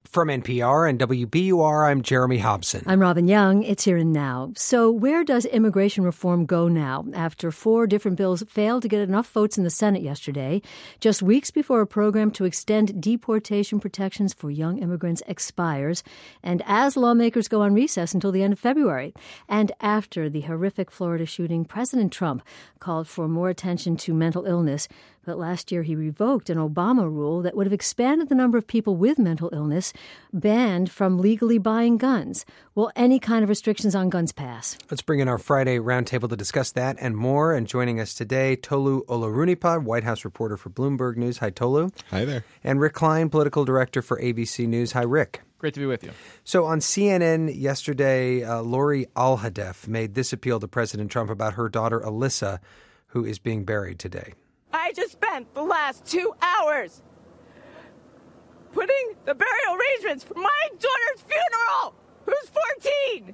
From NPR and WBUR, I'm Jeremy Hobson. I'm Robin Young. It's Here and Now. So where does immigration reform go now after 4 different bills failed to get enough votes in the Senate yesterday, just weeks before a program to extend deportation protections for young immigrants expires, and as lawmakers go on recess until the end of February? And after the horrific Florida shooting, President Trump called for more attention to mental illness. But last year he revoked an Obama rule that would have expanded the number of people with mental illness banned from legally buying guns. Will any kind of restrictions on guns pass? Let's bring in our Friday roundtable to discuss that and more. And joining us today, Tolu Olorunnipa, White House reporter for Bloomberg News. Hi, Tolu. Hi there. And Rick Klein, political director for ABC News. Hi, Rick. Great to be with you. So on CNN yesterday, Lori Alhadeff made this appeal to President Trump about her daughter, Alyssa, who is being buried today. I just spent the last 2 hours putting the burial arrangements for my daughter's funeral, who's 14.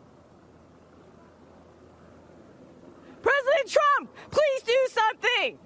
President Trump, please do something.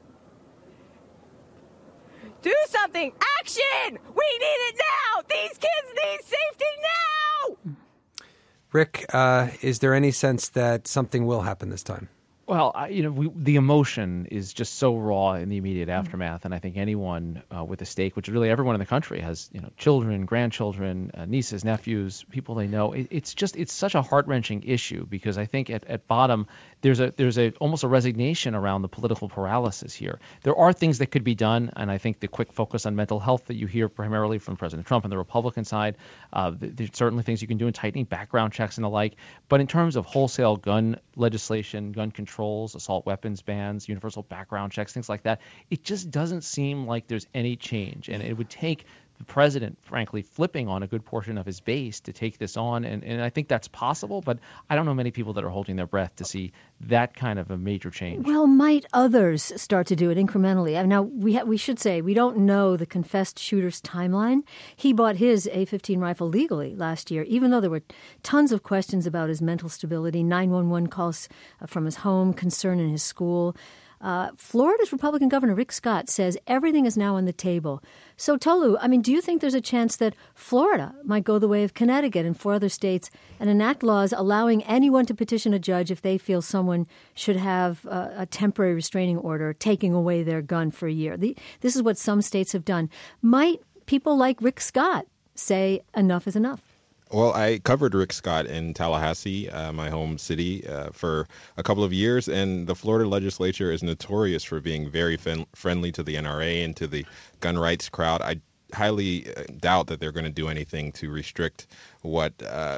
Do something. Action! We need it now. These kids need safety now. Rick, is there any sense that something will happen this time? Well, the emotion is just so raw in the immediate aftermath, and I think anyone with a stake, which really everyone in the country has, children, grandchildren, nieces, nephews, people they know. It's such a heart-wrenching issue because I think at bottom there's almost a resignation around the political paralysis here. There are things that could be done, and I think the quick focus on mental health that you hear primarily from President Trump on the Republican side, there's certainly things you can do in tightening background checks and the like. But in terms of wholesale gun legislation, gun controls, assault weapons bans, universal background checks, things like that, it just doesn't seem like there's any change. And it would take the president, frankly, flipping on a good portion of his base to take this on. And I think that's possible, but I don't know many people that are holding their breath to see that kind of a major change. Well, might others start to do it incrementally? Now, we should say we don't know the confessed shooter's timeline. He bought his A-15 rifle legally last year, even though there were tons of questions about his mental stability, 911 calls from his home, concern in his school. Florida's Republican Governor Rick Scott says everything is now on the table. So, Tolu, do you think there's a chance that Florida might go the way of Connecticut and 4 other states and enact laws allowing anyone to petition a judge if they feel someone should have a temporary restraining order taking away their gun for a year? This is what some states have done. Might people like Rick Scott say enough is enough? Well, I covered Rick Scott in Tallahassee, my home city, for a couple of years, and the Florida legislature is notorious for being very friendly to the NRA and to the gun rights crowd. I highly doubt that they're going to do anything to restrict what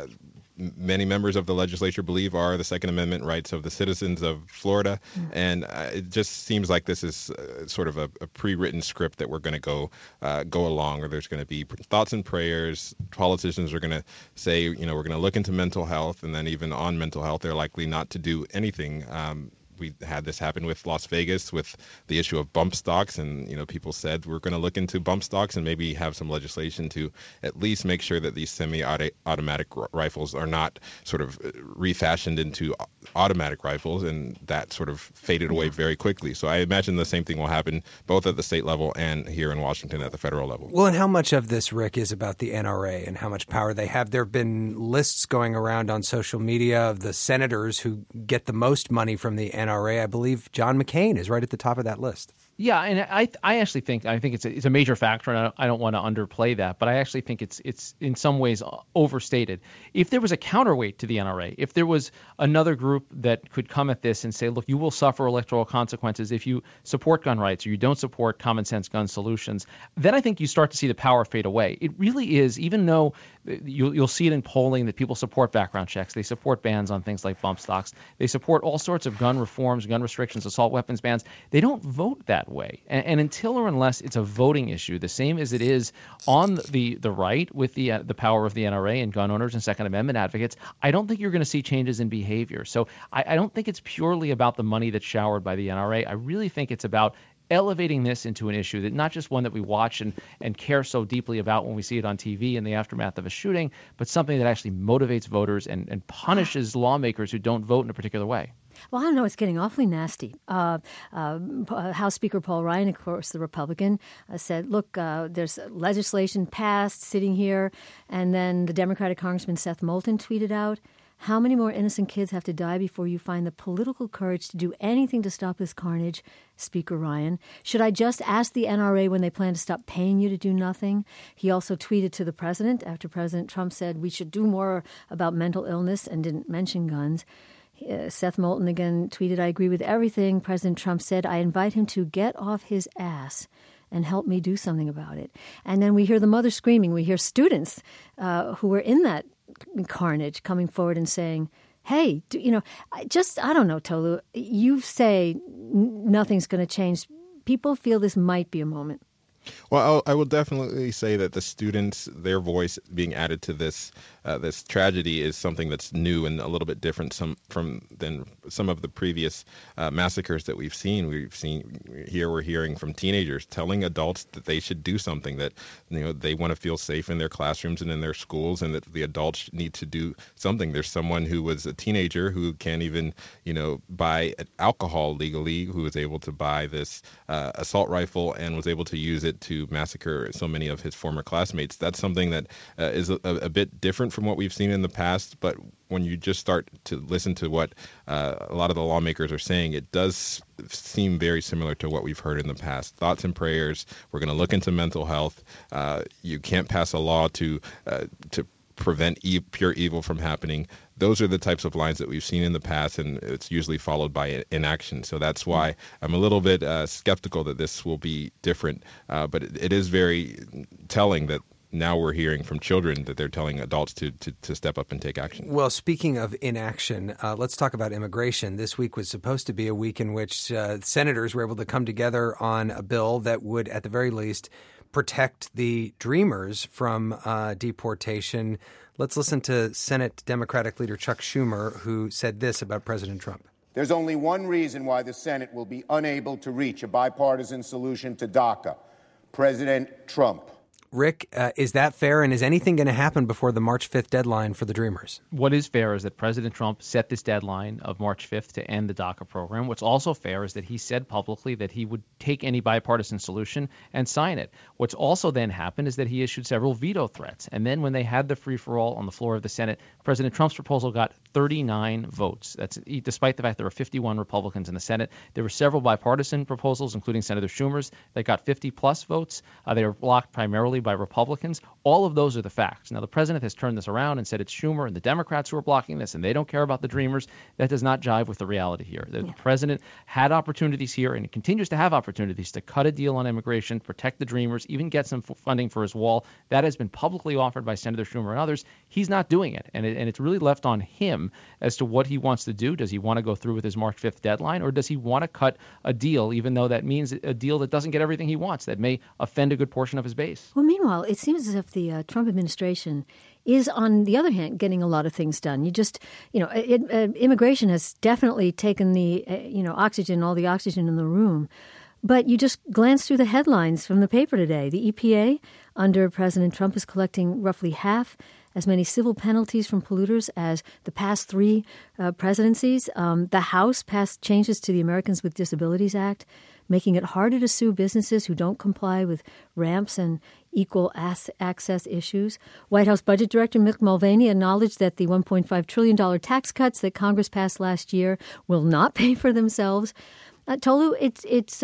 many members of the legislature believe are the Second Amendment rights of the citizens of Florida. And it just seems like this is sort of a pre-written script that we're going to go along, or there's going to be thoughts and prayers. Politicians are going to say, we're going to look into mental health, and then even on mental health, they're likely not to do anything. We had this happen with Las Vegas with the issue of bump stocks, and people said we're going to look into bump stocks and maybe have some legislation to at least make sure that these semi-automatic rifles are not sort of refashioned into automatic rifles, and that sort of faded away very quickly. So I imagine the same thing will happen both at the state level and here in Washington at the federal level. Well, and how much of this, Rick, is about the NRA and how much power they have? There have been lists going around on social media of the senators who get the most money from the NRA. I believe John McCain is right at the top of that list. Yeah, and I actually think it's a major factor, and I don't want to underplay that, but I actually think it's in some ways overstated. If there was a counterweight to the NRA, if there was another group that could come at this and say, look, you will suffer electoral consequences if you support gun rights or you don't support common sense gun solutions, then I think you start to see the power fade away. It really is, even though you'll see it in polling that people support background checks, they support bans on things like bump stocks, they support all sorts of gun reforms, gun restrictions, assault weapons bans, they don't vote that way. And until or unless it's a voting issue, the same as it is on the right with the power of the NRA and gun owners and Second Amendment advocates, I don't think you're going to see changes in behavior. So I don't think it's purely about the money that's showered by the NRA. I really think it's about elevating this into an issue that not just one that we watch and care so deeply about when we see it on TV in the aftermath of a shooting, but something that actually motivates voters and punishes lawmakers who don't vote in a particular way. Well, I don't know. It's getting awfully nasty. House Speaker Paul Ryan, of course, the Republican, said, look, there's legislation passed sitting here. And then the Democratic Congressman Seth Moulton tweeted out, how many more innocent kids have to die before you find the political courage to do anything to stop this carnage, Speaker Ryan? Should I just ask the NRA when they plan to stop paying you to do nothing? He also tweeted to the president after President Trump said we should do more about mental illness and didn't mention guns. Seth Moulton again tweeted, I agree with everything President Trump said. I invite him to get off his ass and help me do something about it. And then we hear the mother screaming. We hear students who were in that carnage coming forward and saying, hey, I don't know, Tolu, you say nothing's going to change. People feel this might be a moment. Well, I will definitely say that the students, their voice being added to this this tragedy is something that's new and a little bit different than some of the previous massacres that we've seen. We're hearing from teenagers telling adults that they should do something, that they want to feel safe in their classrooms and in their schools, and that the adults need to do something. There's someone who was a teenager who can't even buy alcohol legally, who was able to buy this assault rifle and was able to use it to massacre so many of his former classmates. That's something that is a bit different from what we've seen in the past, but when you just start to listen to what a lot of the lawmakers are saying, it does seem very similar to what we've heard in the past. Thoughts and prayers. We're going to look into mental health. You can't pass a law to prevent pure evil from happening. Those are the types of lines that we've seen in the past, and it's usually followed by inaction. So that's why I'm a little bit skeptical that this will be different. But it is very telling that now we're hearing from children that they're telling adults to step up and take action. Well, speaking of inaction, let's talk about immigration. This week was supposed to be a week in which senators were able to come together on a bill that would, at the very least, protect the Dreamers from deportation. Let's listen to Senate Democratic leader Chuck Schumer, who said this about President Trump. There's only one reason why the Senate will be unable to reach a bipartisan solution to DACA: President Trump. Rick, is that fair? And is anything going to happen before the March 5th deadline for the Dreamers? What is fair is that President Trump set this deadline of March 5th to end the DACA program. What's also fair is that he said publicly that he would take any bipartisan solution and sign it. What's also then happened is that he issued several veto threats. And then when they had the free-for-all on the floor of the Senate, President Trump's proposal got 39 votes. That's despite the fact there were 51 Republicans in the Senate. There were several bipartisan proposals, including Senator Schumer's, that got 50-plus votes. They were blocked primarily by Republicans. All of those are the facts. Now, the president has turned this around and said it's Schumer and the Democrats who are blocking this, and they don't care about the Dreamers. That does not jive with the reality here. The president had opportunities here and continues to have opportunities to cut a deal on immigration, protect the Dreamers, even get some funding for his wall. That has been publicly offered by Senator Schumer and others. He's not doing it, and it's really left on him as to what he wants to do. Does he want to go through with his March 5th deadline, or does he want to cut a deal, even though that means a deal that doesn't get everything he wants, that may offend a good portion of his base? Well, meanwhile, it seems as if the Trump administration is, on the other hand, getting a lot of things done. Immigration has definitely taken the, oxygen, all the oxygen in the room. But you just glance through the headlines from the paper today. The EPA, under President Trump, is collecting roughly half as many civil penalties from polluters as the past three presidencies. The House passed changes to the Americans with Disabilities Act, making it harder to sue businesses who don't comply with ramps and equal access issues. White House Budget Director Mick Mulvaney acknowledged that the $1.5 trillion tax cuts that Congress passed last year will not pay for themselves. Tolu, it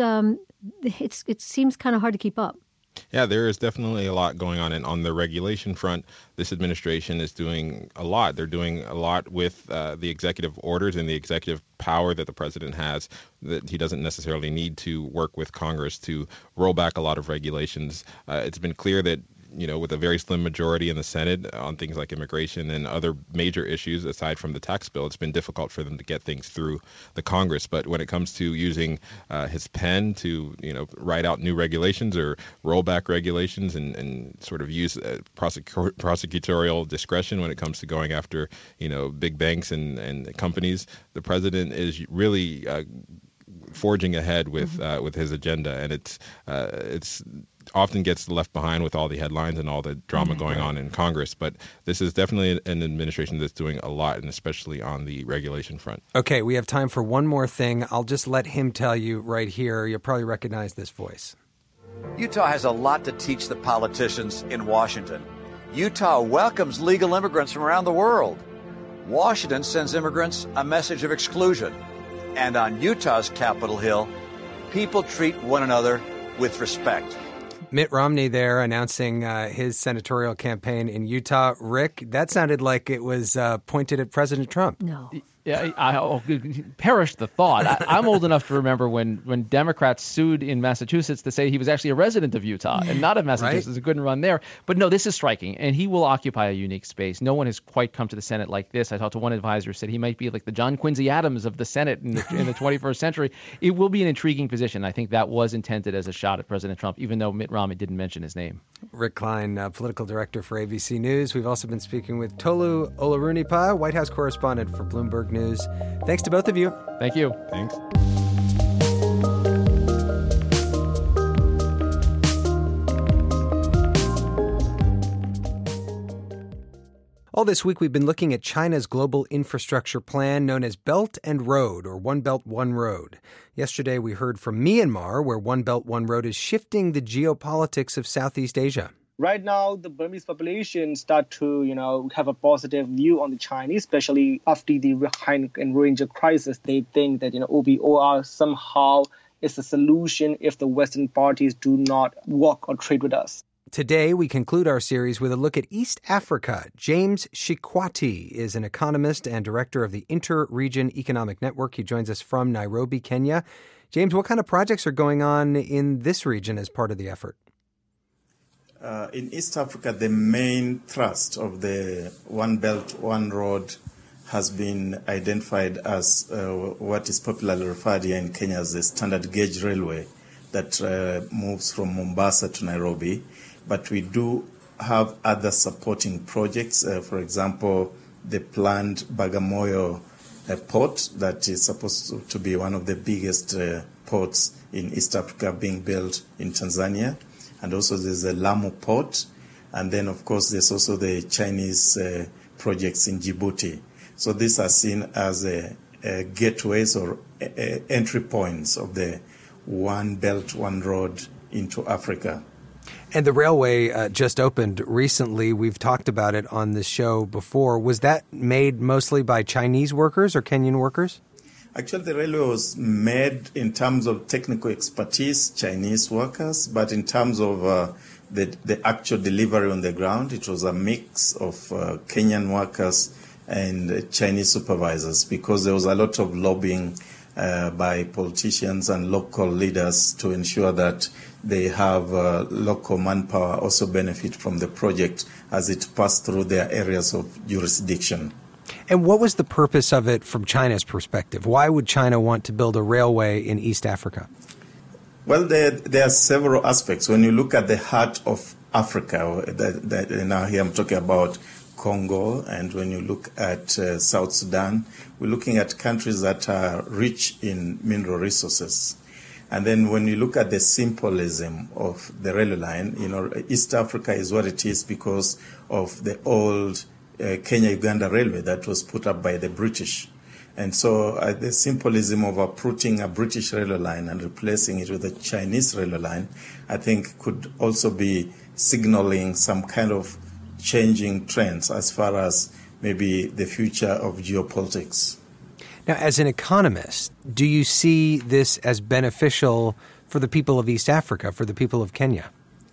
seems kind of hard to keep up. Yeah, there is definitely a lot going on. And on the regulation front, this administration is doing a lot. They're doing a lot with the executive orders and the executive power that the president has, that he doesn't necessarily need to work with Congress to roll back a lot of regulations. It's been clear that with a very slim majority in the Senate on things like immigration and other major issues aside from the tax bill, it's been difficult for them to get things through the Congress. But when it comes to using his pen to, write out new regulations or roll back regulations and sort of use prosecutorial discretion when it comes to going after, big banks and companies, the president is really forging ahead with his agenda, and it's often gets left behind with all the headlines and all the drama going on in Congress. But this is definitely an administration that's doing a lot, and especially on the regulation front. Okay, we have time for one more thing. I'll just let him tell you right here. You'll probably recognize this voice. Utah has a lot to teach the politicians in Washington. Utah welcomes legal immigrants from around the world. Washington sends immigrants a message of exclusion. And on Utah's Capitol Hill, people treat one another with respect. Mitt Romney there announcing his senatorial campaign in Utah. Rick, that sounded like it was pointed at President Trump. No. Yeah, I perish the thought. I'm old enough to remember when Democrats sued in Massachusetts to say he was actually a resident of Utah and not of Massachusetts. Right? He couldn't run there. But no, this is striking, and he will occupy a unique space. No one has quite come to the Senate like this. I talked to one advisor who said he might be like the John Quincy Adams of the Senate in the 21st century. It will be an intriguing position. I think that was intended as a shot at President Trump, even though Mitt Romney didn't mention his name. Rick Klein, political director for ABC News. We've also been speaking with Tolu Olorunnipa, White House correspondent for Bloomberg News. Thanks to both of you. Thank you. Thanks. All this week, we've been looking at China's global infrastructure plan known as Belt and Road, or One Belt, One Road. Yesterday, we heard from Myanmar, where One Belt, One Road is shifting the geopolitics of Southeast Asia. Right now, the Burmese population start to, have a positive view on the Chinese, especially after the Rakhine and Rohingya crisis. They think that, OBOR somehow is a solution if the Western parties do not work or trade with us. Today, we conclude our series with a look at East Africa. James Shikwati is an economist and director of the Inter-Region Economic Network. He joins us from Nairobi, Kenya. James, what kind of projects are going on in this region as part of the effort? In East Africa, the main thrust of the One Belt, One Road has been identified as what is popularly referred here in Kenya as the standard gauge railway that moves from Mombasa to Nairobi. But we do have other supporting projects. For example, the planned Bagamoyo port that is supposed to be one of the biggest ports in East Africa being built in Tanzania. And also there's a Lamu port. And then, of course, there's also the Chinese projects in Djibouti. So these are seen as gateways or entry points of the One Belt, One Road into Africa. And the railway just opened recently. We've talked about it on the show before. Was that made mostly by Chinese workers or Kenyan workers? Actually, the railway was made in terms of technical expertise, Chinese workers, but in terms of the actual delivery on the ground, it was a mix of Kenyan workers and Chinese supervisors, because there was a lot of lobbying by politicians and local leaders to ensure that they have local manpower also benefit from the project as it passed through their areas of jurisdiction. And what was the purpose of it from China's perspective? Why would China want to build a railway in East Africa? Well, there are several aspects. When you look at the heart of Africa, now here I'm talking about Congo, and when you look at South Sudan, we're looking at countries that are rich in mineral resources. And then when you look at the symbolism of the railway line, East Africa is what it is because of the old Kenya-Uganda railway that was put up by the British. And so the symbolism of uprooting a British railway line and replacing it with a Chinese railway line, I think could also be signaling some kind of changing trends as far as maybe the future of geopolitics. Now, as an economist, do you see this as beneficial for the people of East Africa, for the people of Kenya?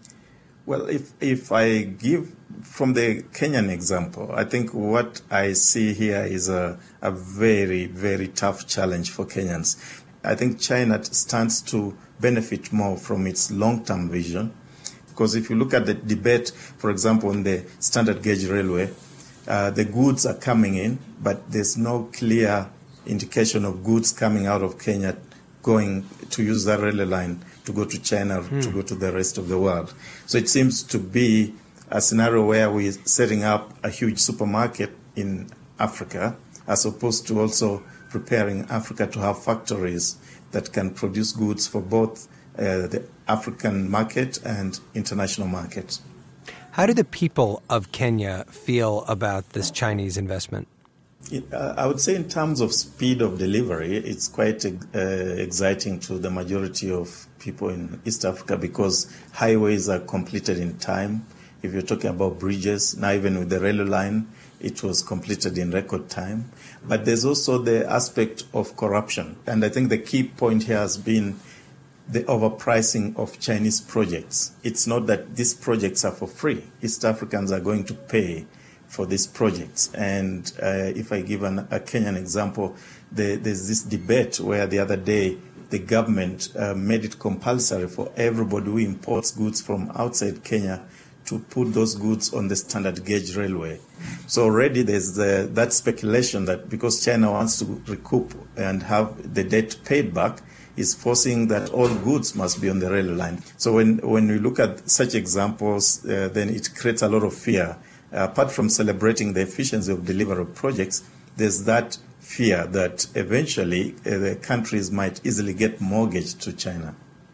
Well, if I give from the Kenyan example, I think what I see here is a very, very tough challenge for Kenyans. I think China stands to benefit more from its long-term vision, because if you look at the debate, for example, on the standard gauge railway, the goods are coming in, but there's no clear indication of goods coming out of Kenya going to use that railway line to go to China or to go to the rest of the world. So it seems to be a scenario where we're setting up a huge supermarket in Africa, as opposed to also preparing Africa to have factories that can produce goods for both the African market and international market. How do the people of Kenya feel about this Chinese investment? I would say in terms of speed of delivery, it's quite exciting to the majority of people in East Africa because highways are completed in time. If you're talking about bridges, now even with the railway line, it was completed in record time. But there's also the aspect of corruption. And I think the key point here has been the overpricing of Chinese projects. It's not that these projects are for free. East Africans are going to pay for these projects. And if I give a Kenyan example, there's this debate where the other day the government made it compulsory for everybody who imports goods from outside Kenya to put those goods on the standard gauge railway. So already there's that speculation that because China wants to recoup and have the debt paid back, is forcing that all goods must be on the railway line. So when we look at such examples, then it creates a lot of fear. Apart from celebrating the efficiency of delivery of projects, there's that fear that eventually the countries might easily get mortgaged to China.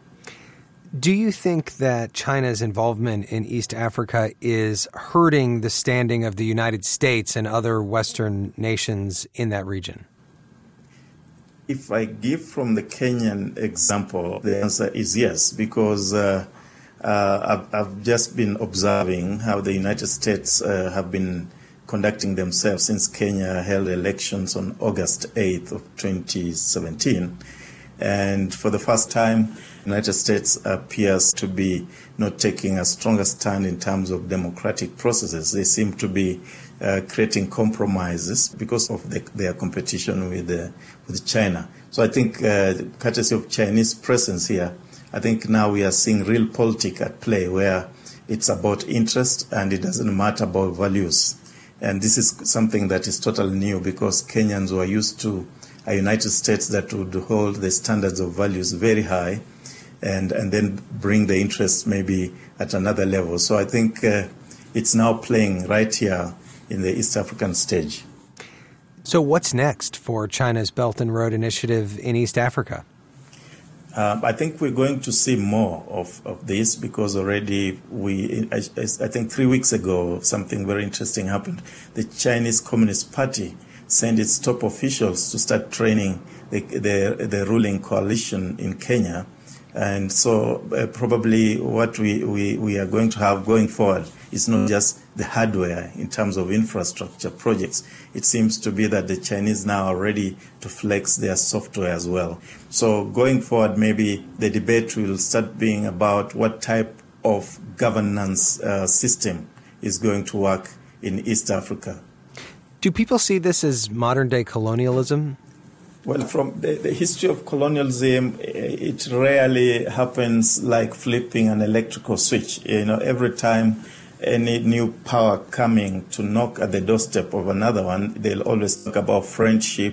Do you think that China's involvement in East Africa is hurting the standing of the United States and other Western nations in that region? If I give from the Kenyan example, the answer is yes, because I've just been observing how the United States have been conducting themselves since Kenya held elections on August 8th of 2017. And for the first time, the United States appears to be not taking a stronger stand in terms of democratic processes. They seem to be creating compromises because of their competition with China. So I think, courtesy of Chinese presence here, I think now we are seeing real politics at play where it's about interest and it doesn't matter about values. And this is something that is totally new because Kenyans were used to a United States that would hold the standards of values very high and then bring the interests maybe at another level. So I think it's now playing right here in the East African stage. So what's next for China's Belt and Road Initiative in East Africa? I think we're going to see more of this because already I think 3 weeks ago, something very interesting happened. The Chinese Communist Party sent its top officials to start training the ruling coalition in Kenya. And so probably what we are going to have going forward is not just the hardware in terms of infrastructure projects. It seems to be that the Chinese now are ready to flex their software as well. So going forward, maybe the debate will start being about what type of governance system is going to work in East Africa. Do people see this as modern-day colonialism? Well, from the history of colonialism, it rarely happens like flipping an electrical switch. Every time any new power coming to knock at the doorstep of another one, they'll always talk about friendship,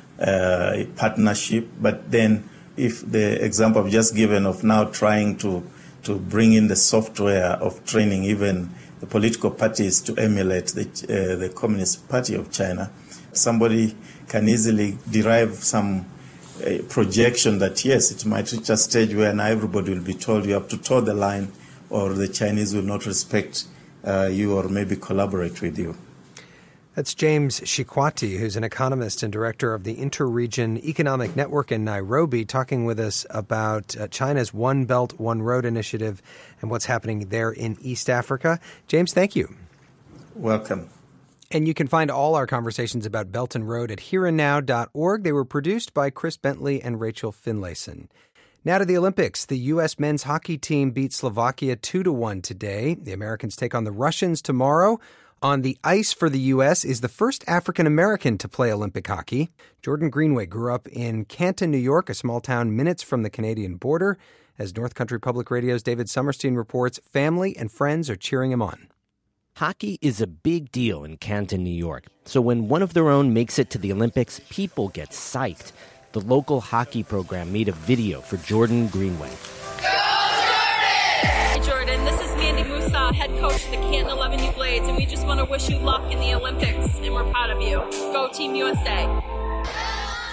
partnership. But then if the example I've just given of now trying to bring in the software of training even the political parties to emulate the Communist Party of China, somebody can easily derive some projection that, yes, it might reach a stage where now everybody will be told you have to toe the line or the Chinese will not respect you or maybe collaborate with you. That's James Shikwati, who's an economist and director of the Inter-Region Economic Network in Nairobi, talking with us about China's One Belt, One Road initiative and what's happening there in East Africa. James, thank you. Welcome. And you can find all our conversations about Belt and Road at hereandnow.org. They were produced by Chris Bentley and Rachel Finlayson. Now to the Olympics. The U.S. men's hockey team beat Slovakia 2-1 today. The Americans take on the Russians tomorrow. On the ice for the U.S. is the first African-American to play Olympic hockey. Jordan Greenway grew up in Canton, New York, a small town minutes from the Canadian border. As North Country Public Radio's David Summerstein reports, family and friends are cheering him on. Hockey is a big deal in Canton, New York. So when one of their own makes it to the Olympics, people get psyched. The local hockey program made a video for Jordan Greenway. Go, Jordan! Hey, Jordan, this is Mandy Musa, head coach of the Canton 11U Blades, and we just want to wish you luck in the Olympics, and we're proud of you. Go Team USA!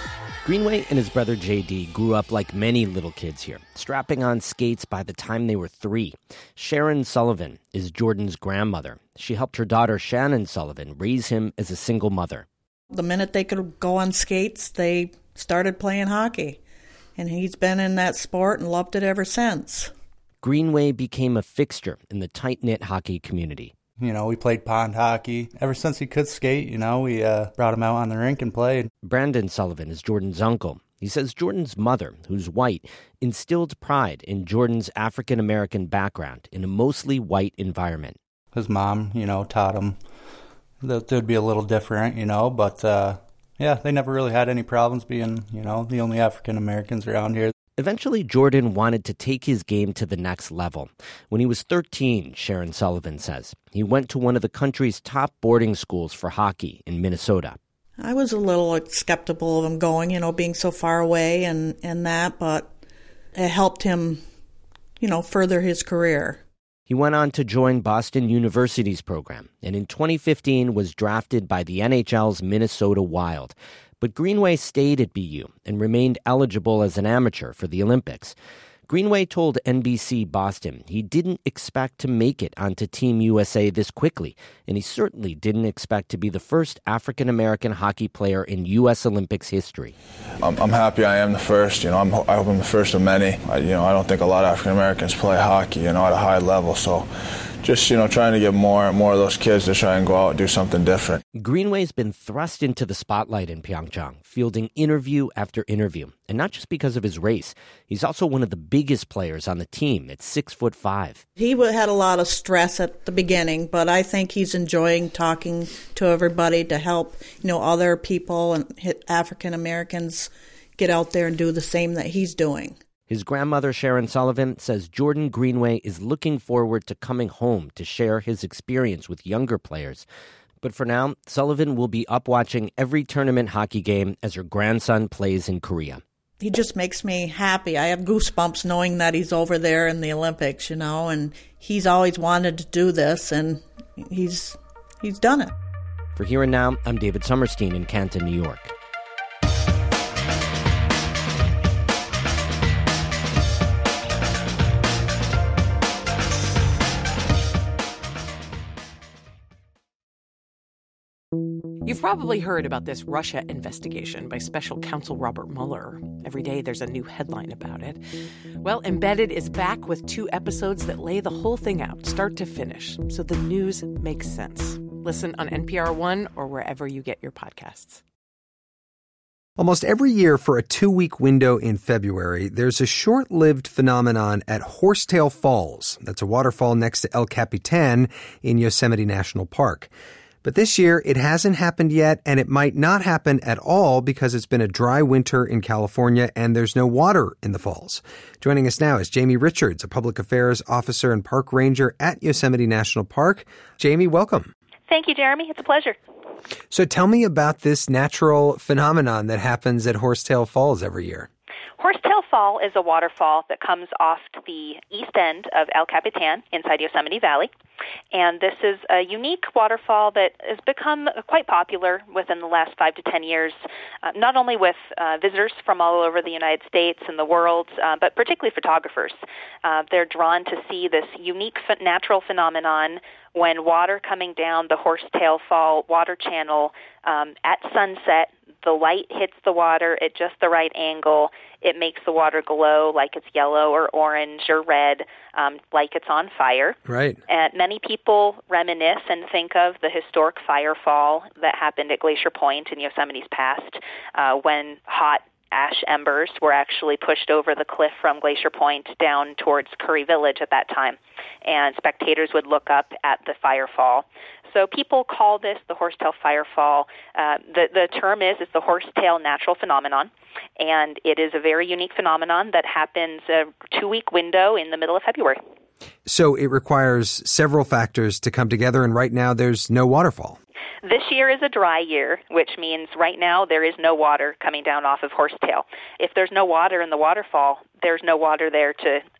Greenway and his brother J.D. grew up like many little kids here, strapping on skates by the time they were 3. Sharon Sullivan is Jordan's grandmother. She helped her daughter Shannon Sullivan raise him as a single mother. The minute they could go on skates, they started playing hockey. And he's been in that sport and loved it ever since. Greenway became a fixture in the tight-knit hockey community. You know, we played pond hockey. Ever since he could skate, we brought him out on the rink and played. Brandon Sullivan is Jordan's uncle. He says Jordan's mother, who's white, instilled pride in Jordan's African-American background in a mostly white environment. His mom, taught him that they'd be a little different, but they never really had any problems being, the only African-Americans around here. Eventually, Jordan wanted to take his game to the next level. When he was 13, Sharon Sullivan says, he went to one of the country's top boarding schools for hockey in Minnesota. I was a little skeptical of him going, being so far away and that, but it helped him, further his career. He went on to join Boston University's program, and in 2015 was drafted by the NHL's Minnesota Wild. But Greenway stayed at BU and remained eligible as an amateur for the Olympics. Greenway told NBC Boston he didn't expect to make it onto Team USA this quickly, and he certainly didn't expect to be the first African-American hockey player in U.S. Olympics history. I'm happy I am the first. I hope I'm the first of many. I don't think a lot of African-Americans play hockey, at a high level, so just, trying to get more and more of those kids to try and go out and do something different. Greenway's been thrust into the spotlight in Pyeongchang, fielding interview after interview. And not just because of his race. He's also one of the biggest players on the team at 6'5". He had a lot of stress at the beginning, but I think he's enjoying talking to everybody to help, other people and African Americans get out there and do the same that he's doing. His grandmother, Sharon Sullivan, says Jordan Greenway is looking forward to coming home to share his experience with younger players. But for now, Sullivan will be up watching every tournament hockey game as her grandson plays in Korea. He just makes me happy. I have goosebumps knowing that he's over there in the Olympics, and he's always wanted to do this, and he's done it. For Here and Now, I'm David Summerstein in Canton, New York. You've probably heard about this Russia investigation by special counsel Robert Mueller. Every day there's a new headline about it. Well, Embedded is back with 2 episodes that lay the whole thing out, start to finish, so the news makes sense. Listen on NPR One or wherever you get your podcasts. Almost every year for a 2-week window in February, there's a short-lived phenomenon at Horsetail Falls. That's a waterfall next to El Capitan in Yosemite National Park. But this year, it hasn't happened yet, and it might not happen at all because it's been a dry winter in California and there's no water in the falls. Joining us now is Jamie Richards, a public affairs officer and park ranger at Yosemite National Park. Jamie, welcome. Thank you, Jeremy. It's a pleasure. So tell me about this natural phenomenon that happens at Horsetail Falls every year. Horsetail Fall is a waterfall that comes off the east end of El Capitan inside Yosemite Valley. And this is a unique waterfall that has become quite popular within the last 5 to 10 years, not only with visitors from all over the United States and the world, but particularly photographers. They're drawn to see this unique natural phenomenon when water coming down the Horsetail Fall water channel at sunset. The light hits the water at just the right angle. It makes the water glow like it's yellow or orange or red, like it's on fire. Right. And many people reminisce and think of the historic fire fall that happened at Glacier Point in Yosemite's past, when hot ash embers were actually pushed over the cliff from Glacier Point down towards Curry Village at that time. And spectators would look up at the fire fall. So people call this the Horsetail Fire Fall. The term is it's the Horsetail Natural Phenomenon, and it is a very unique phenomenon that happens a 2-week window in the middle of February. So it requires several factors to come together, and right now there's no waterfall. This year is a dry year, which means right now there is no water coming down off of Horsetail. If there's no water in the waterfall, there's no water there to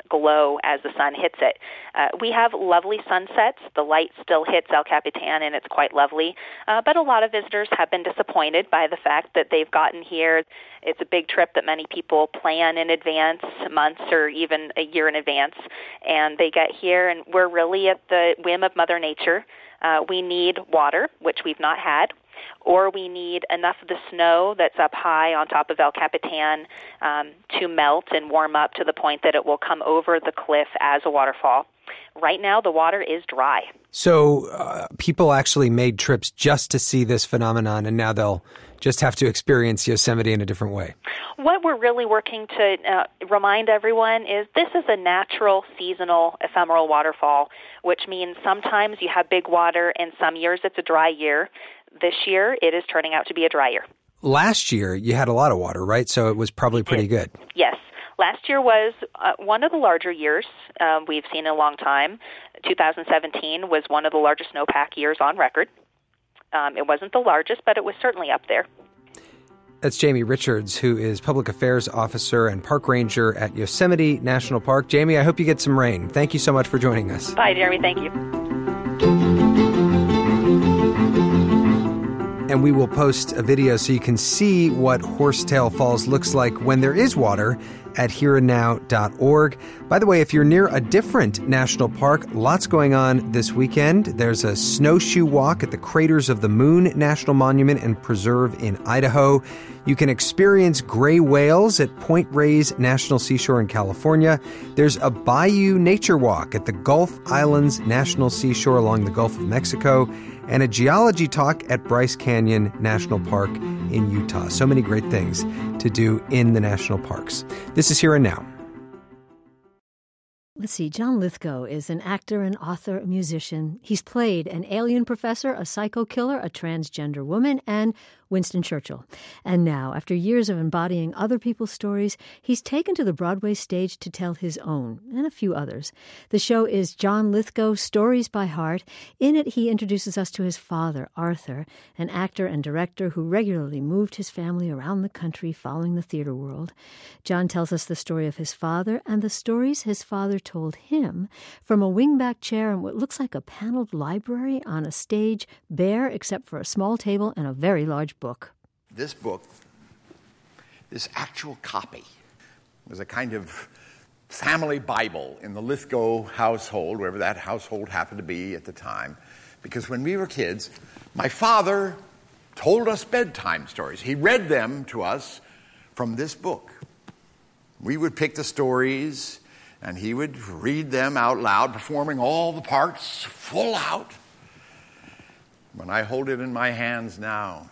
glow as the sun hits it. We have lovely sunsets. The light still hits El Capitan, and it's quite lovely. But a lot of visitors have been disappointed by the fact that they've gotten here. It's a big trip that many people plan in advance, months or even a year in advance, and they get here, and we're really at the whim of Mother Nature. We need water, which we've not had, or we need enough of the snow that's up high on top of El Capitan to melt and warm up to the point that it will come over the cliff as a waterfall. Right now, the water is dry. So people actually made trips just to see this phenomenon, and now they'll just have to experience Yosemite in a different way. What we're really working to remind everyone is this is a natural, seasonal, ephemeral waterfall, which means sometimes you have big water, and some years it's a dry year. This year, it is turning out to be a dry year. Last year, you had a lot of water, right? So it was probably pretty good. Yes. Last year was one of the larger years we've seen in a long time. 2017 was one of the largest snowpack years on record. It wasn't the largest, but it was certainly up there. That's Jamie Richards, who is Public Affairs Officer and Park Ranger at Yosemite National Park. Jamie, I hope you get some rain. Thank you so much for joining us. Bye, Jeremy. Thank you. And we will post a video so you can see what Horsetail Falls looks like when there is water at hereandnow.org. By the way, if you're near a different national park, lots going on this weekend. There's a snowshoe walk at the Craters of the Moon National Monument and Preserve in Idaho. You can experience gray whales at Point Reyes National Seashore in California. There's a Bayou Nature Walk at the Gulf Islands National Seashore along the Gulf of Mexico, and a geology talk at Bryce Canyon National Park in Utah. So many great things to do in the national parks. This is Here and Now. Let's see, John Lithgow is an actor, an author, a musician. He's played an alien professor, a psycho killer, a transgender woman, and Winston Churchill. And now, after years of embodying other people's stories, he's taken to the Broadway stage to tell his own, and a few others. The show is John Lithgow, Stories by Heart. In it, he introduces us to his father, Arthur, an actor and director who regularly moved his family around the country following the theater world. John tells us the story of his father and the stories his father told him from a wingback chair in what looks like a paneled library on a stage, bare except for a small table and a very large book. This book, this actual copy, was a kind of family Bible in the Lithgow household, wherever that household happened to be at the time. Because when we were kids, my father told us bedtime stories. He read them to us from this book. We would pick the stories, and he would read them out loud, performing all the parts full out. When I hold it in my hands now,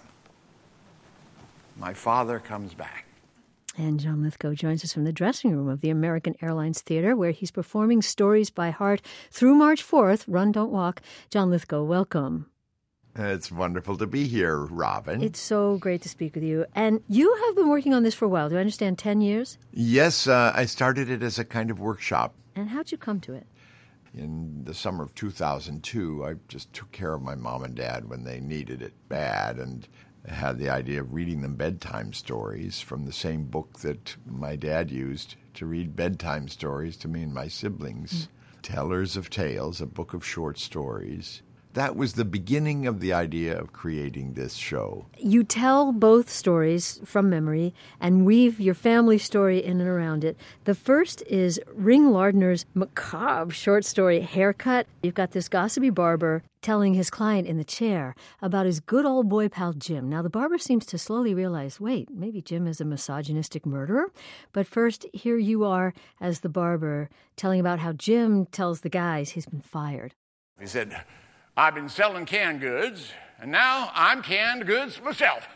my father comes back. And John Lithgow joins us from the dressing room of the American Airlines Theater, where he's performing Stories by Heart through March 4th. Run, don't walk. John Lithgow, welcome. It's wonderful to be here, Robin. It's so great to speak with you. And you have been working on this for a while. Do I understand 10 years? Yes, I started it as a kind of workshop. And how'd you come to it? In the summer of 2002, I just took care of my mom and dad when they needed it bad, and I had the idea of reading them bedtime stories from the same book that my dad used to read bedtime stories to me and my siblings. Tellers of Tales, a book of short stories. That was the beginning of the idea of creating this show. You tell both stories from memory and weave your family story in and around it. The first is Ring Lardner's macabre short story, Haircut. You've got this gossipy barber telling his client in the chair about his good old boy pal Jim. Now, the barber seems to slowly realize, wait, maybe Jim is a misogynistic murderer. But first, here you are as the barber telling about how Jim tells the guys he's been fired. He said, I've been selling canned goods, and now I'm canned goods myself.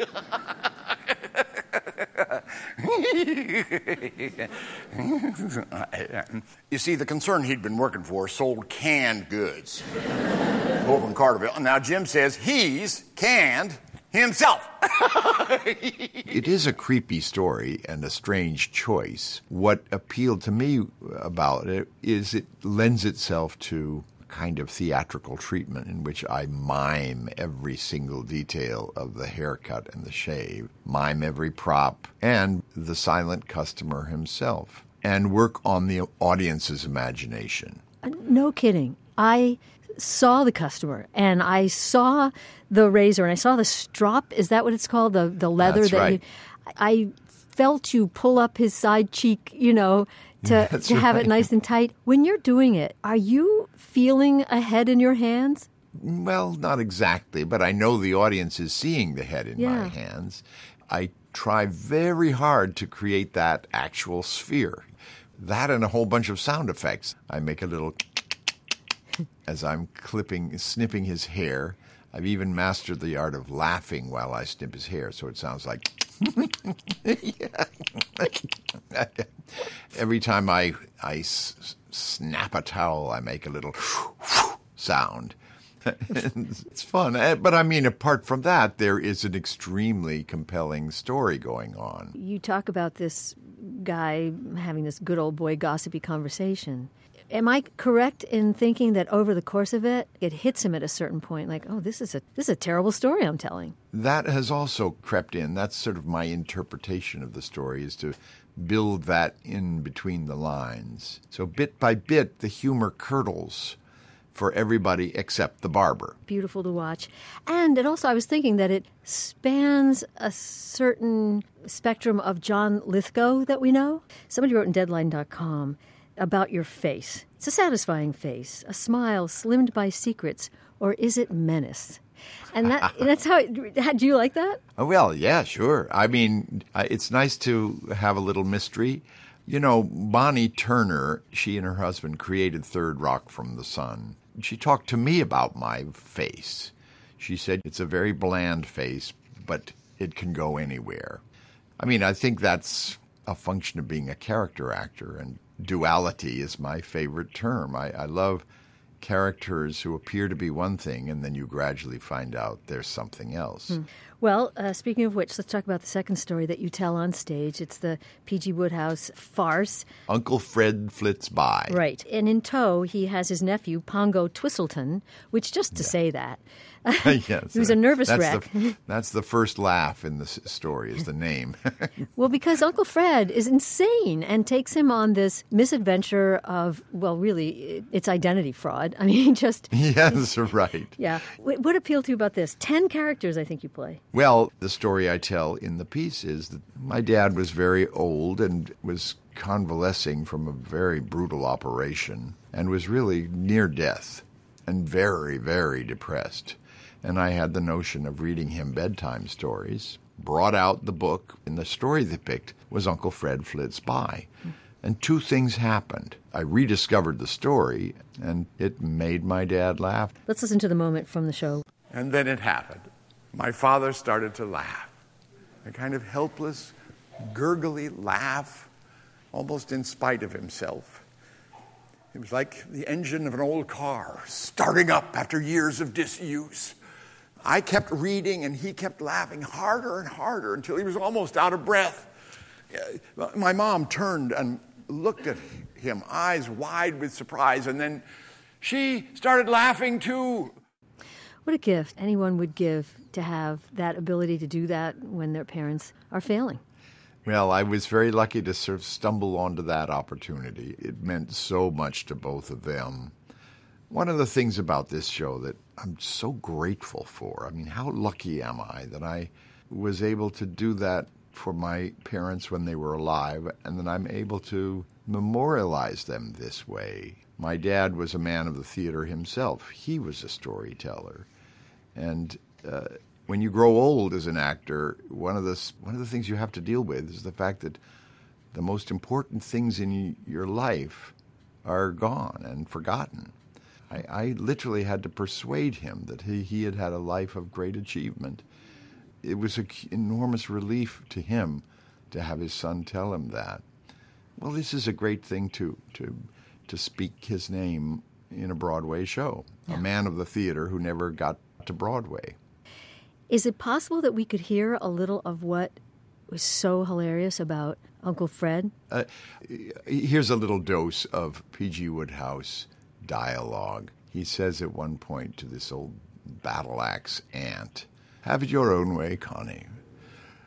You see, the concern he'd been working for sold canned goods over in Carterville, and now Jim says he's canned himself. It is a creepy story and a strange choice. What appealed to me about it is it lends itself to kind of theatrical treatment in which I mime every single detail of the haircut and the shave, mime every prop, and the silent customer himself. and work on the audience's imagination. No kidding. I saw the customer, and I saw the razor, and I saw the strop. Is that what it's called? The leather. That's right. I felt you pull up his side cheek, to have it nice and tight. When you're doing it, are you feeling a head in your hands? Well, not exactly, but I know the audience is seeing the head in my hands. I try very hard to create that actual sphere. That and a whole bunch of sound effects. I make a little as I'm snipping his hair. I've even mastered the art of laughing while I snip his hair, so it sounds like every time I snap a towel, I make a little sound. It's fun. But I mean, apart from that, there is an extremely compelling story going on. You talk about this guy having this good old boy gossipy conversation. Am I correct in thinking that over the course of it, it hits him at a certain point, like, oh, this is a terrible story I'm telling? That has also crept in. That's sort of my interpretation of the story, is to build that in between the lines. So bit by bit, the humor curdles for everybody except the barber. Beautiful to watch. And it also, I was thinking that it spans a certain spectrum of John Lithgow that we know. Somebody wrote in Deadline.com about your face. It's a satisfying face, a smile slimmed by secrets, or is it menace? And that's how do you like that? Oh, well, yeah, sure. I mean, it's nice to have a little mystery. Bonnie Turner, she and her husband created Third Rock from the Sun. She talked to me about my face. She said it's a very bland face, but it can go anywhere. I mean, I think that's a function of being a character actor, and duality is my favorite term. I love characters who appear to be one thing, and then you gradually find out there's something else. Well, speaking of which, let's talk about the second story that you tell on stage. It's the P.G. Wodehouse farce. Uncle Fred Flits By. Right. And in tow, he has his nephew, Pongo Twistleton, which, just to say that, yes, he was a nervous wreck. That's the first laugh in the story, is the name. Well, because Uncle Fred is insane and takes him on this misadventure of, well, really, it's identity fraud. I mean, just... Yes, right. Yeah. What appealed to you about this? 10 characters, I think you play. Well, the story I tell in the piece is that my dad was very old and was convalescing from a very brutal operation and was really near death and very, very depressed. And I had the notion of reading him bedtime stories, brought out the book, and the story they picked was Uncle Fred Flits By. And two things happened. I rediscovered the story, and it made my dad laugh. Let's listen to the moment from the show. And then it happened. My father started to laugh, a kind of helpless, gurgly laugh, almost in spite of himself. It was like the engine of an old car starting up after years of disuse. I kept reading, and he kept laughing harder and harder until he was almost out of breath. My mom turned and looked at him, eyes wide with surprise, and then she started laughing too. What a gift anyone would give to have that ability to do that when their parents are failing. Well, I was very lucky to sort of stumble onto that opportunity. It meant so much to both of them. One of the things about this show that I'm so grateful for, I mean, how lucky am I that I was able to do that for my parents when they were alive, and that I'm able to memorialize them this way. My dad was a man of the theater himself. He was a storyteller. And when you grow old as an actor, one of the things you have to deal with is the fact that the most important things in your life are gone and forgotten. I literally had to persuade him that he had had a life of great achievement. It was an enormous relief to him to have his son tell him that. Well, this is a great thing, too, to speak his name in a Broadway show, a man of the theater who never got to Broadway. Is it possible that we could hear a little of what was so hilarious about Uncle Fred? Here's a little dose of P.G. Wodehouse dialogue. He says at one point to this old battle-axe aunt, "Have it your own way, Connie.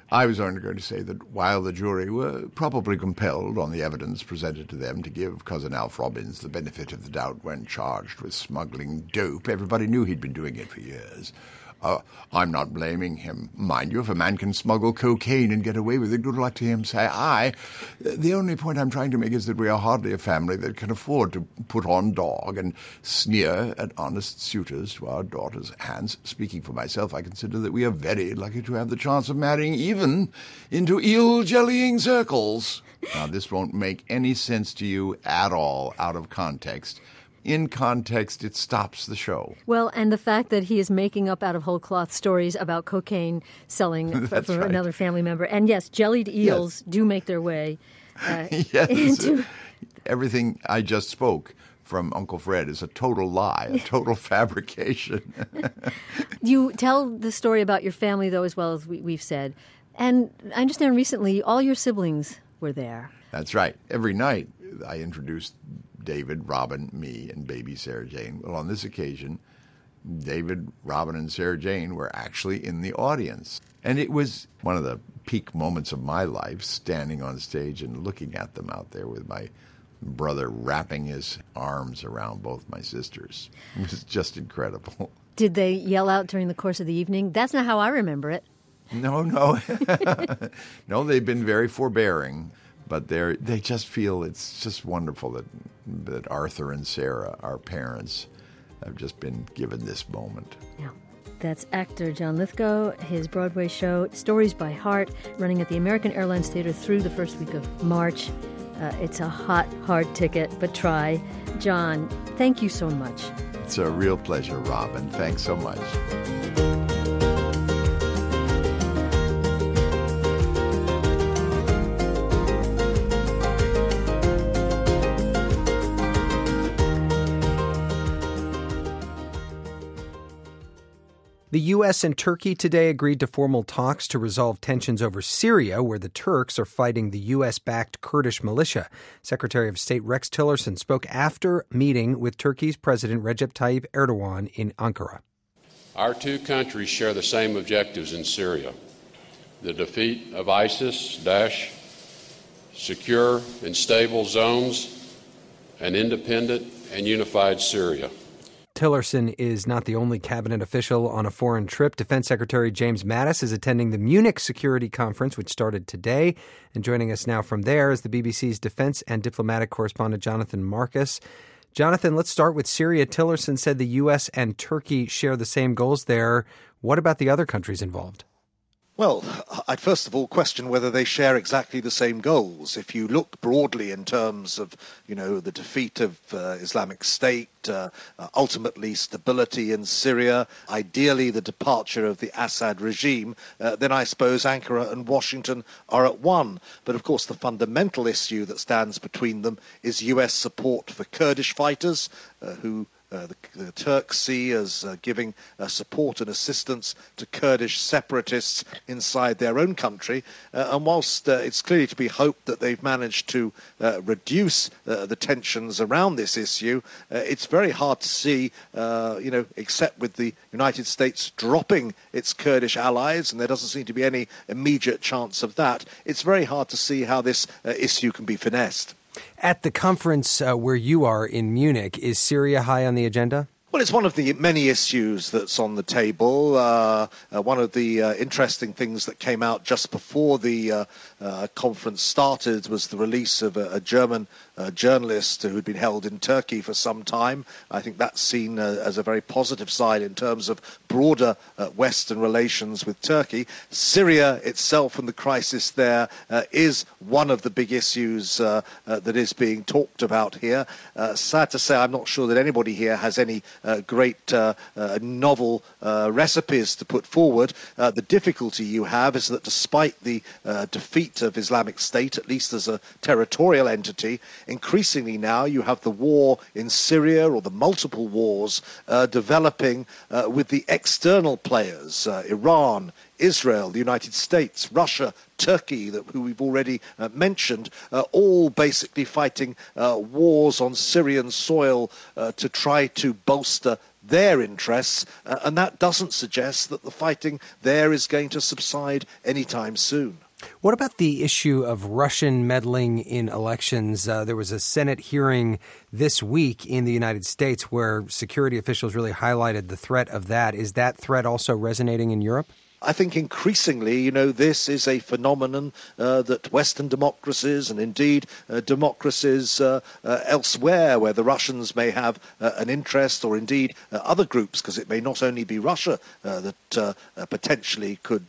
I was only going to say that while the jury were probably compelled on the evidence presented to them to give Cousin Alf Robbins the benefit of the doubt when charged with smuggling dope, everybody knew he'd been doing it for years. I'm not blaming him. Mind you, if a man can smuggle cocaine and get away with it, good luck to him, say I. The only point I'm trying to make is that we are hardly a family that can afford to put on dog and sneer at honest suitors to our daughters' hands. Speaking for myself, I consider that we are very lucky to have the chance of marrying even into eel-jellying circles. Now, this won't make any sense to you at all out of context. In context, it stops the show. Well, and the fact that he is making up out of whole cloth stories about cocaine selling for right. another family member. And yes, jellied eels do make their way into... Everything I just spoke from Uncle Fred is a total lie, a total fabrication. You tell the story about your family, though, as well as we've said. And I understand recently all your siblings were there. That's right. Every night I introduced David, Robin, me, and baby Sarah Jane. Well, on this occasion, David, Robin, and Sarah Jane were actually in the audience. And it was one of the peak moments of my life, standing on stage and looking at them out there with my brother wrapping his arms around both my sisters. It was just incredible. Did they yell out during the course of the evening? That's not how I remember it. No. No, they've been very forbearing. But they just feel it's just wonderful that Arthur and Sarah, our parents, have just been given this moment. Yeah. That's actor John Lithgow, his Broadway show, Stories by Heart, running at the American Airlines Theater through the first week of March. It's a hot, hard ticket, but try. John, thank you so much. It's a real pleasure, Robin. Thanks so much. The U.S. and Turkey today agreed to formal talks to resolve tensions over Syria, where the Turks are fighting the U.S.-backed Kurdish militia. Secretary of State Rex Tillerson spoke after meeting with Turkey's President Recep Tayyip Erdogan in Ankara. Our two countries share the same objectives in Syria: the defeat of ISIS, Daesh, secure and stable zones, an independent and unified Syria. Tillerson is not the only cabinet official on a foreign trip. Defense Secretary James Mattis is attending the Munich Security Conference, which started today. And joining us now from there is the BBC's defense and diplomatic correspondent Jonathan Marcus. Jonathan, let's start with Syria. Tillerson said the U.S. and Turkey share the same goals there. What about the other countries involved? Well, I'd first of all question whether they share exactly the same goals. If you look broadly in terms of, the defeat of Islamic State, ultimately stability in Syria, ideally the departure of the Assad regime, then I suppose Ankara and Washington are at one. But of course, the fundamental issue that stands between them is U.S. support for Kurdish fighters who the Turks see as giving support and assistance to Kurdish separatists inside their own country. And whilst it's clearly to be hoped that they've managed to reduce the tensions around this issue, it's very hard to see, except with the United States dropping its Kurdish allies, and there doesn't seem to be any immediate chance of that, it's very hard to see how this issue can be finessed. At the conference where you are in Munich, is Syria high on the agenda? Well, it's one of the many issues that's on the table. One of the interesting things that came out just before the conference started was the release of a German journalist who'd been held in Turkey for some time. I think that's seen as a very positive side in terms of broader Western relations with Turkey. Syria itself and the crisis there is one of the big issues that is being talked about here. Sad to say, I'm not sure that anybody here has any great novel recipes to put forward. The difficulty you have is that despite the defeat of Islamic State, at least as a territorial entity, increasingly now you have the war in Syria, or the multiple wars developing with the external players, Iran, Israel, the United States, Russia, Turkey, who we've already mentioned, all basically fighting wars on Syrian soil to try to bolster their interests, and that doesn't suggest that the fighting there is going to subside anytime soon. What about the issue of Russian meddling in elections? There was a Senate hearing this week in the United States where security officials really highlighted the threat of that. Is that threat also resonating in Europe? I think increasingly, this is a phenomenon that Western democracies and indeed democracies elsewhere where the Russians may have an interest, or indeed other groups, because it may not only be Russia that potentially could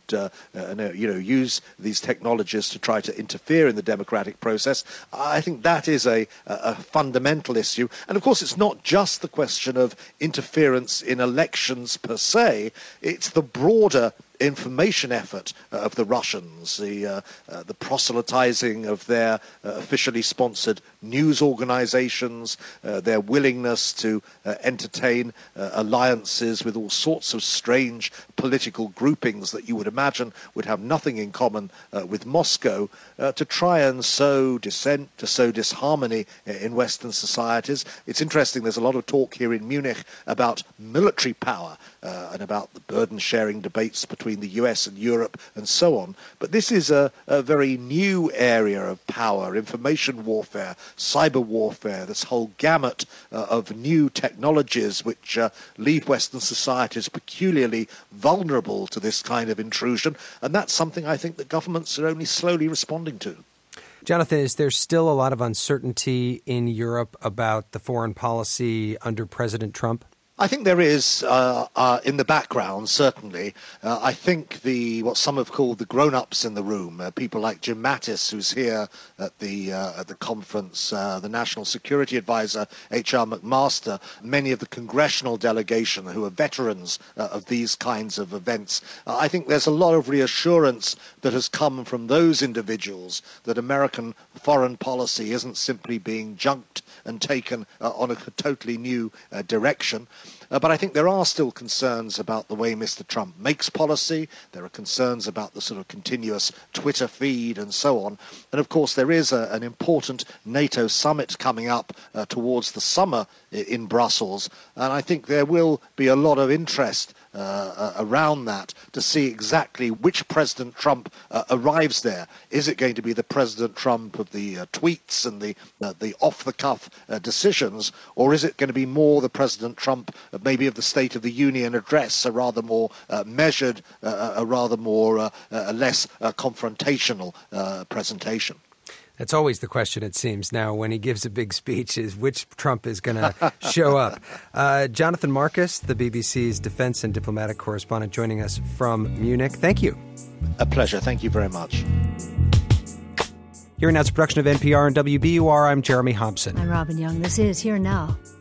use these technologies to try to interfere in the democratic process. I think that is a fundamental issue. And of course, it's not just the question of interference in elections per se, it's the broader information effort of the Russians, the proselytizing of their officially sponsored news organizations, their willingness to entertain alliances with all sorts of strange political groupings that you would imagine would have nothing in common with Moscow, to try and sow dissent, to sow disharmony in Western societies. It's interesting, there's a lot of talk here in Munich about military power and about the burden-sharing debates between the US and Europe and so on. But this is a very new area of power, information warfare, cyber warfare, this whole gamut of new technologies which leave Western societies peculiarly vulnerable to this kind of intrusion. And that's something I think that governments are only slowly responding to. Jonathan, is there still a lot of uncertainty in Europe about the foreign policy under President Trump? I think there is in the background, certainly. I think what some have called the grown-ups in the room, people like Jim Mattis, who's here at the conference, the National Security Advisor, H.R. McMaster, many of the congressional delegation who are veterans of these kinds of events. I think there's a lot of reassurance that has come from those individuals that American foreign policy isn't simply being junked and taken on a totally new direction. But I think there are still concerns about the way Mr. Trump makes policy. There are concerns about the sort of continuous Twitter feed and so on. And of course, there is an important NATO summit coming up towards the summer in Brussels. And I think there will be a lot of interest around that to see exactly which President Trump arrives there. Is it going to be the President Trump of the tweets and the off-the-cuff decisions, or is it going to be more the President Trump maybe of the State of the Union address, a rather more measured, a rather more less confrontational presentation? That's always the question, it seems, now when he gives a big speech, is which Trump is going to show up. Jonathan Marcus, the BBC's defense and diplomatic correspondent, joining us from Munich. Thank you. A pleasure. Thank you very much. Here and Now's a production of NPR and WBUR. I'm Jeremy Hobson. I'm Robin Young. This is Here and Now.